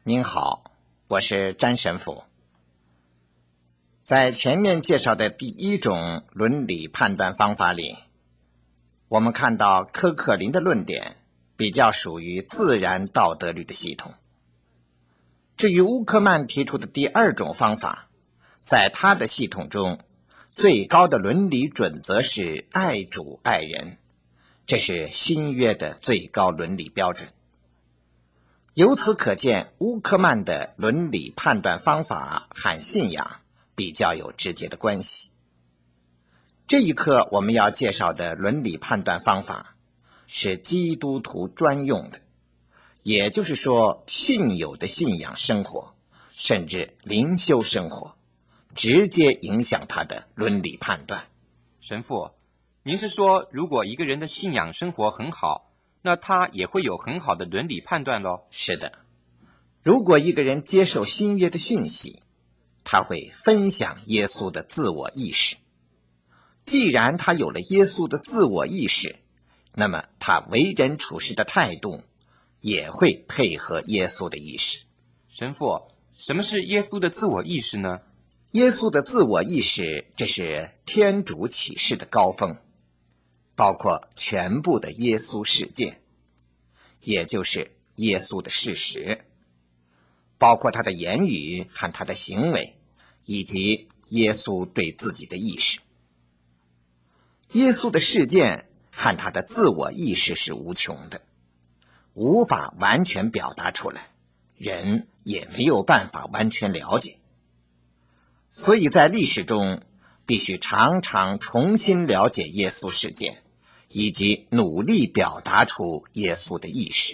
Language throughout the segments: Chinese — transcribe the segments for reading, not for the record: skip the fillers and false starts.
您好，我是詹神父。在前面介绍的第一种伦理判断方法里，我们看到科克林的论点比较属于自然道德律的系统。至于乌克曼提出的第二种方法，在他的系统中，最高的伦理准则是爱主爱人，这是新约的最高伦理标准。由此可见，乌克曼的伦理判断方法和信仰比较有直接的关系。这一课我们要介绍的伦理判断方法是基督徒专用的，也就是说，信友的信仰生活，甚至灵修生活，直接影响他的伦理判断。 神父，您是说，如果一个人的信仰生活很好，那他也会有很好的伦理判断咯？ 是的，如果一个人接受新约的讯息，他会分享耶稣的自我意识。既然他有了耶稣的自我意识，那么他为人处事的态度也会配合耶稣的意识。 神父，什么是耶稣的自我意识呢？ 耶稣的自我意识，这是天主启示的高峰，包括全部的耶稣事件，也就是耶稣的事实，包括他的言语和他的行为，以及耶稣对自己的意识。耶稣的事件和他的自我意识是无穷的，无法完全表达出来，人也没有办法完全了解。所以在历史中必须常常重新了解耶稣事件，以及努力表达出耶稣的意识。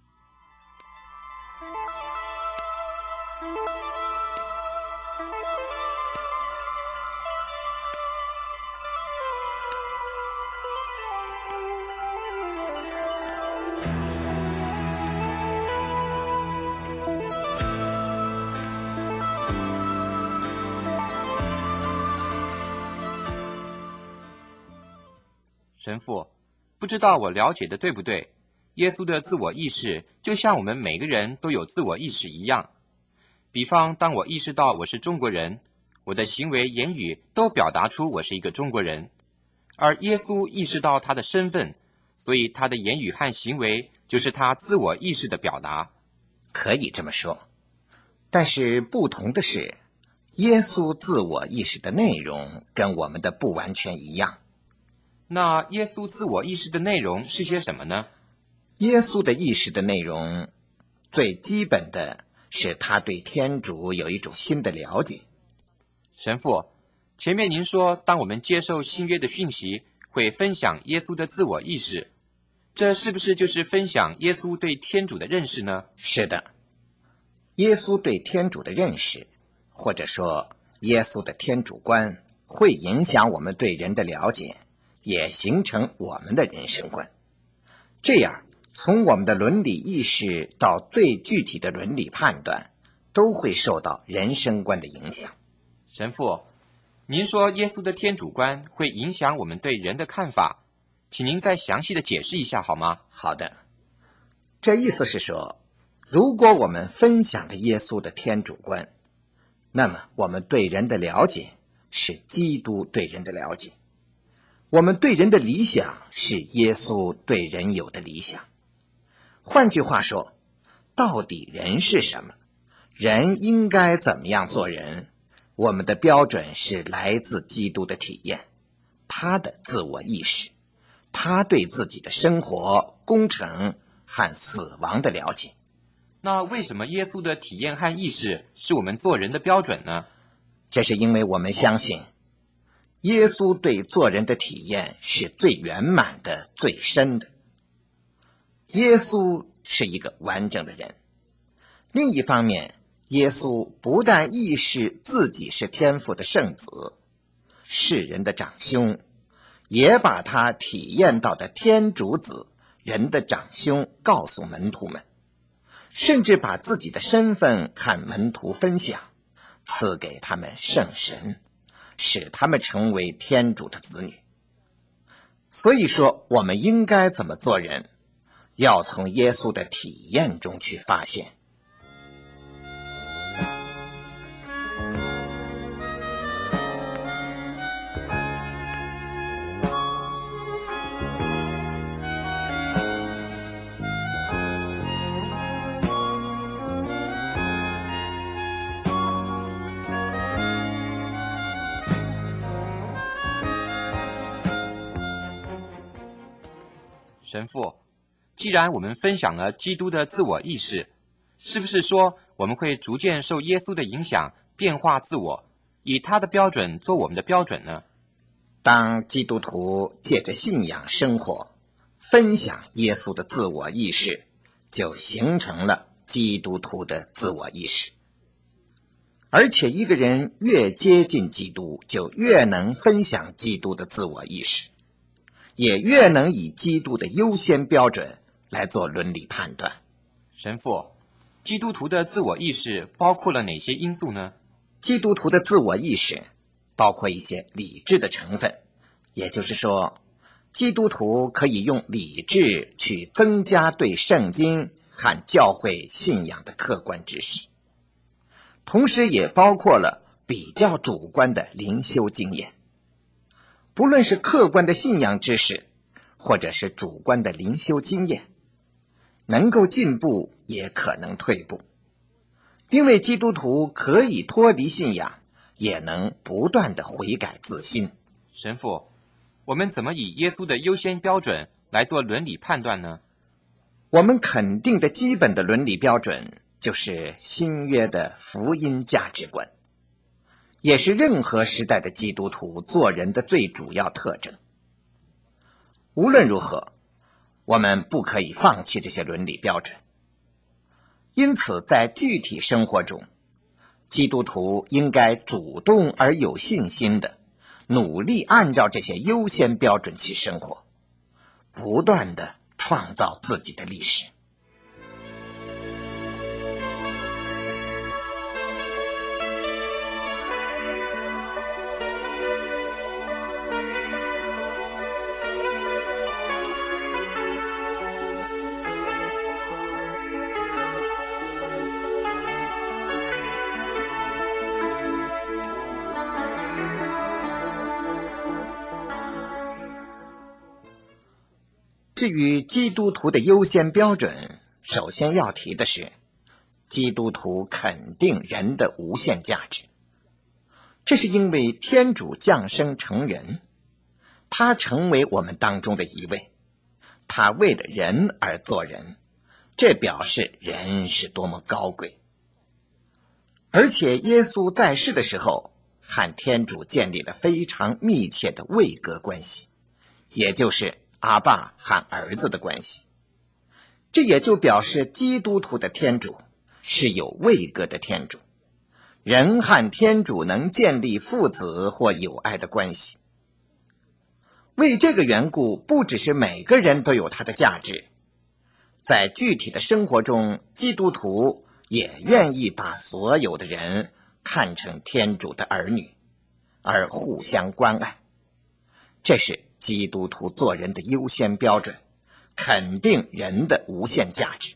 神父，不知道我了解的对不对？耶稣的自我意识就像我们每个人都有自我意识一样。比方，当我意识到我是中国人，我的行为言语都表达出我是一个中国人。而耶稣意识到他的身份，所以他的言语和行为就是他自我意识的表达。 可以这么说，但是不同的是，耶稣自我意识的内容跟我们的不完全一样。 那耶稣自我意识的内容是些什么呢？ 耶稣的意识的内容，最基本的是他对天主有一种新的了解。 神父，前面您说，当我们接受新约的讯息，会分享耶稣的自我意识，这是不是就是分享耶稣对天主的认识呢？ 是的，耶稣对天主的认识，或者说耶稣的天主观，会影响我们对人的了解，也形成我们的人生观。这样，从我们的伦理意识到最具体的伦理判断，都会受到人生观的影响。 神父，您说耶稣的天主观会影响我们对人的看法，请您再详细的解释一下好吗？ 好的，这意思是说，如果我们分享了耶稣的天主观，那么我们对人的了解是基督对人的了解，我们对人的理想是耶稣对人有的理想。换句话说，到底人是什么？人应该怎么样做人？我们的标准是来自基督的体验，他的自我意识，他对自己的生活、工程和死亡的了解。 那为什么耶稣的体验和意识是我们做人的标准呢？ 这是因为我们相信，耶稣对做人的体验是最圆满的、最深的。耶稣是一个完整的人。另一方面，耶稣不但意识自己是天父的圣子，世人的长兄，也把他体验到的天主子，人的长兄告诉门徒们，甚至把自己的身份和门徒分享，赐给他们圣神，使他们成为天主的子女。所以说，我们应该怎么做人，要从耶稣的体验中去发现。 神父，既然我们分享了基督的自我意识，是不是说我们会逐渐受耶稣的影响，变化自我，以他的标准做我们的标准呢？ 当基督徒借着信仰生活，分享耶稣的自我意识，就形成了基督徒的自我意识。而且一个人越接近基督，就越能分享基督的自我意识，也越能以基督的优先标准来做伦理判断。 神父，基督徒的自我意识包括了哪些因素呢？ 基督徒的自我意识包括一些理智的成分，也就是说，基督徒可以用理智去增加对圣经和教会信仰的客观知识，同时也包括了比较主观的灵修经验。不论是客观的信仰知识，或者是主观的灵修经验，能够进步也可能退步，因为基督徒可以脱离信仰，也能不断地悔改自新。 神父，我们怎么以耶稣的优先标准来做伦理判断呢？ 我们肯定的基本的伦理标准就是新约的福音价值观，也是任何时代的基督徒做人的最主要特征。无论如何，我们不可以放弃这些伦理标准。因此，在具体生活中，基督徒应该主动而有信心地努力按照这些优先标准去生活，不断地创造自己的历史。至于基督徒的优先标准，首先要提的是，基督徒肯定人的无限价值。这是因为天主降生成人，他成为我们当中的一位，他为了人而做人，这表示人是多么高贵。而且耶稣在世的时候，和天主建立了非常密切的位格关系，也就是阿爸和儿子的关系。这也就表示基督徒的天主是有位格的天主，人和天主能建立父子或友爱的关系。为这个缘故，不只是每个人都有他的价值，在具体的生活中，基督徒也愿意把所有的人看成天主的儿女，而互相关爱。这是基督徒做人的优先标准，肯定人的无限价值。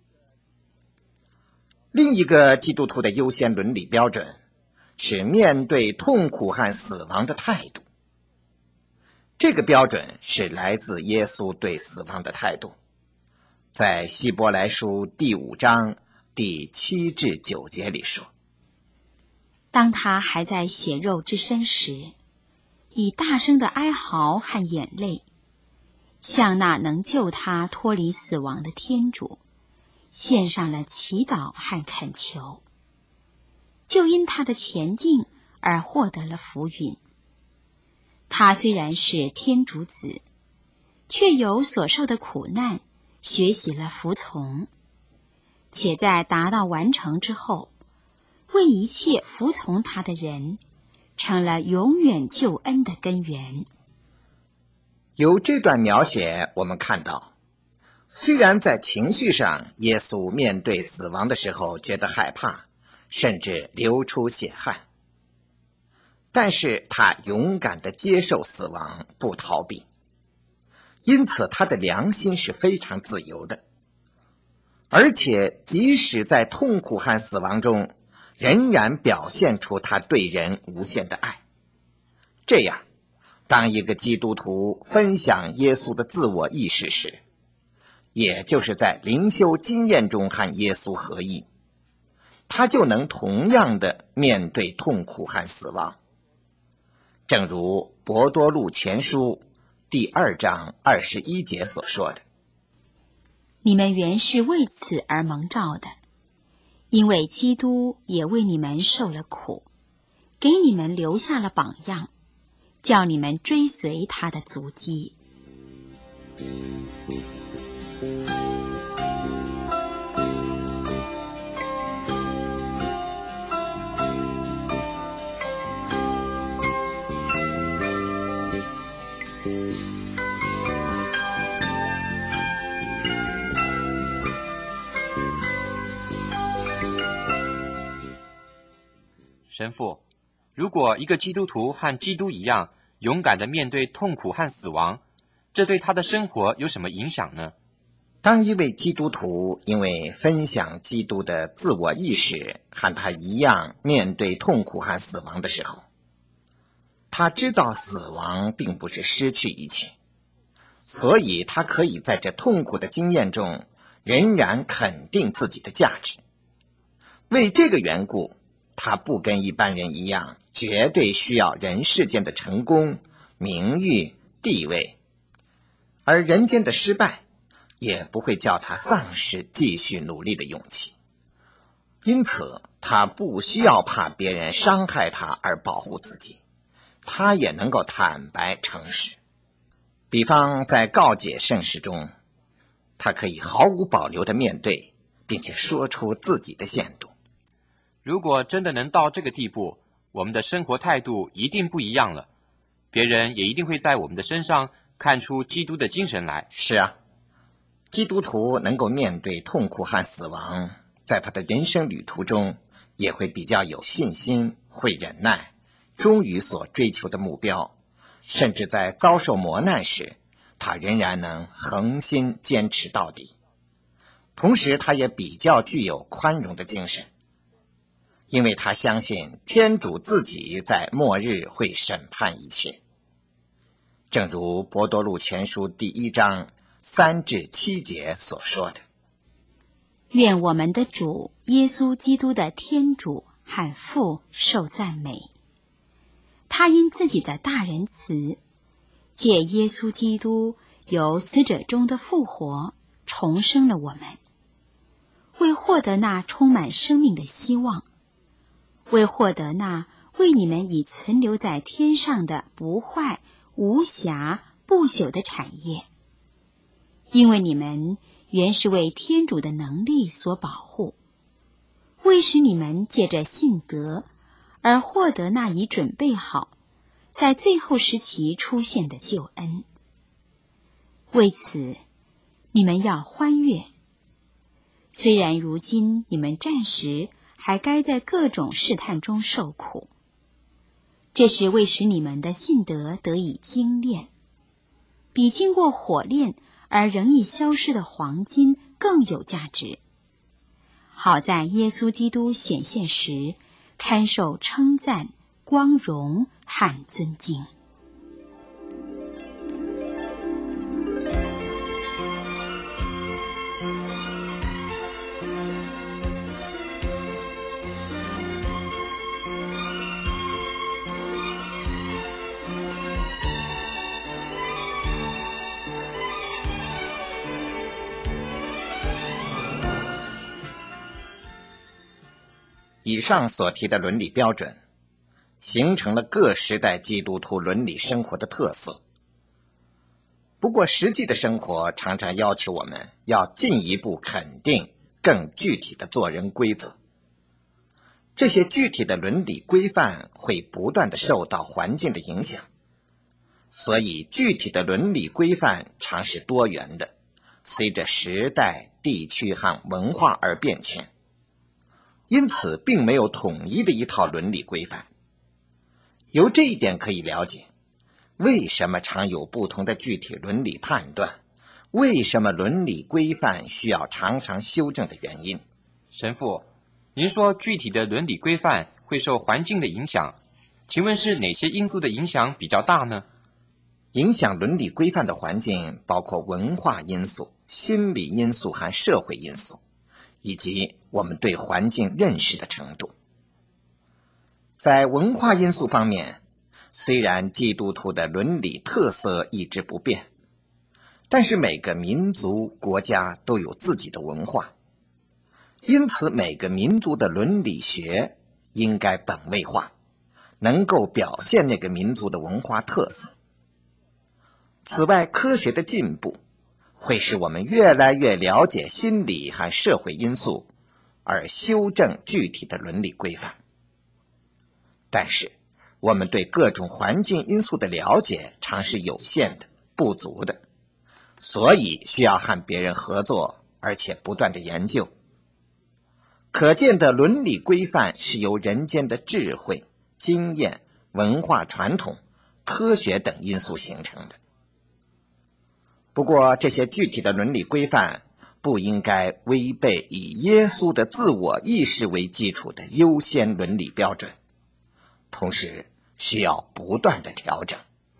另一个基督徒的优先伦理标准是面对痛苦和死亡的态度。这个标准是来自耶稣对死亡的态度。在希伯来书第5章第7至9节里说， 当他还在血肉之身时，以大声的哀嚎和眼泪，向那能救他脱离死亡的天主献上了祈祷和恳求，就因他的前进而获得了福允。他虽然是天主子，却由所受的苦难学习了服从，且在达到完成之后，为一切服从他的人成了永远救恩的根源。 由这段描写我们看到，虽然在情绪上耶稣面对死亡的时候觉得害怕，甚至流出血汗，但是他勇敢地接受死亡，不逃避，因此他的良心是非常自由的。而且即使在痛苦和死亡中，仍然表现出他对人无限的爱。这样，当一个基督徒分享耶稣的自我意识时，也就是在灵修经验中和耶稣合一，他就能同样的面对痛苦和死亡。正如伯多禄前书第2章21节所说的， 你们原是为此而蒙召的，因为基督也为你们受了苦，给你们留下了榜样，叫你们追随他的足迹。 神父，如果一个基督徒和基督一样勇敢地面对痛苦和死亡，这对他的生活有什么影响呢？ 当一位基督徒因为分享基督的自我意识和他一样面对痛苦和死亡的时候，他知道死亡并不是失去一切，所以他可以在这痛苦的经验中仍然肯定自己的价值。为这个缘故，他不跟一般人一样绝对需要人世间的成功、名誉、地位，而人间的失败也不会叫他丧失继续努力的勇气。因此他不需要怕别人伤害他而保护自己，他也能够坦白诚实。比方在告解圣事中，他可以毫无保留地面对，并且说出自己的限度。 如果真的能到这个地步，我们的生活态度一定不一样了，别人也一定会在我们的身上看出基督的精神来。 是啊，基督徒能够面对痛苦和死亡，在他的人生旅途中也会比较有信心，会忍耐，忠于所追求的目标，甚至在遭受磨难时，他仍然能恒心坚持到底。同时他也比较具有宽容的精神，因为他相信天主自己在末日会审判一切。正如伯多禄前书第1章3至7节所说的， 愿我们的主耶稣基督的天主和父受赞美。他因自己的大仁慈，借耶稣基督由死者中的复活，重生了我们，为获得那充满生命的希望，为获得那为你们已存留在天上的不坏、无瑕、不朽的产业。因为你们原是为天主的能力所保护，为使你们借着信德而获得那已准备好在最后时期出现的救恩。为此你们要欢悦，虽然如今你们暂时还该在各种试探中受苦，这是为使你们的信德得以精炼，比经过火炼而仍已消失的黄金更有价值，好在耶稣基督显现时堪受称赞、光荣和尊敬。 以上所提的伦理标准形成了各时代基督徒伦理生活的特色。不过实际的生活常常要求我们要进一步肯定更具体的做人规则。这些具体的伦理规范会不断地受到环境的影响，所以具体的伦理规范常是多元的，随着时代、地区和文化而变迁。因此并没有统一的一套伦理规范。由这一点可以了解为什么常有不同的具体伦理判断，为什么伦理规范需要常常修正的原因。 神父，您说具体的伦理规范会受环境的影响，请问是哪些因素的影响比较大呢？ 影响伦理规范的环境包括文化因素、心理因素和社会因素，以及我们对环境认识的程度。在文化因素方面，虽然基督徒的伦理特色一直不变， 但是每个民族、国家都有自己的文化，因此每个民族的伦理学应该本位化，能够表现那个民族的文化特色。此外，科学的进步会使我们越来越了解心理和社会因素，而修正具体的伦理规范。但是，我们对各种环境因素的了解常是有限的、不足的，所以需要和别人合作，而且不断的研究。可见的伦理规范是由人间的智慧、经验、文化传统、科学等因素形成的。不过，这些具体的伦理规范不应该违背以耶稣的自我意识为基础的优先伦理标准，同时需要不断的调整。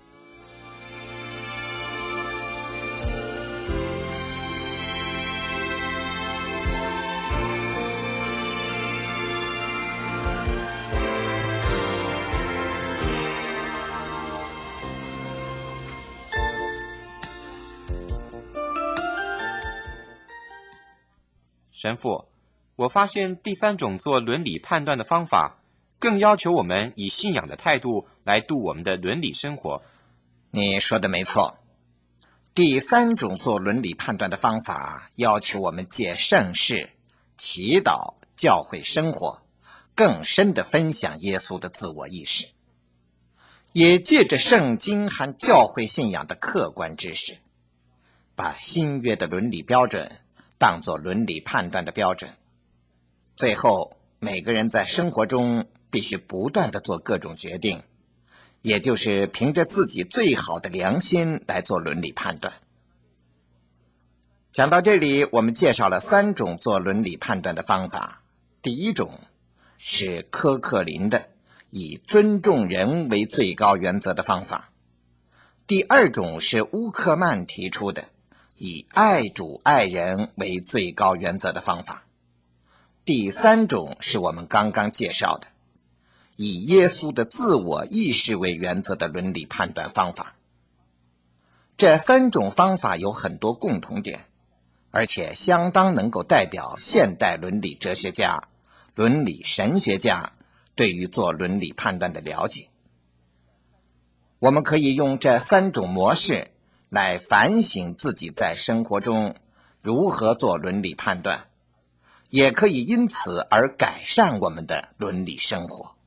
神父，我发现第三种做伦理判断的方法，更要求我们以信仰的态度来度我们的伦理生活。 你说的没错，第三种做伦理判断的方法要求我们借圣事、祈祷、教会生活，更深地分享耶稣的自我意识，也借着圣经和教会信仰的客观知识，把新约的伦理标准当作伦理判断的标准。最后，每个人在生活中必须不断地做各种决定，也就是凭着自己最好的良心来做伦理判断。讲到这里，我们介绍了3种做伦理判断的方法。第一种是科克林的以尊重人为最高原则的方法。第二种是乌克曼提出的以爱主爱人为最高原则的方法。第三种是我们刚刚介绍的以耶稣的自我意识为原则的伦理判断方法。这3种方法有很多共同点，而且相当能够代表现代伦理哲学家、伦理神学家对于做伦理判断的了解。我们可以用这3种模式来反省自己在生活中如何做伦理判断，也可以因此而改善我们的伦理生活。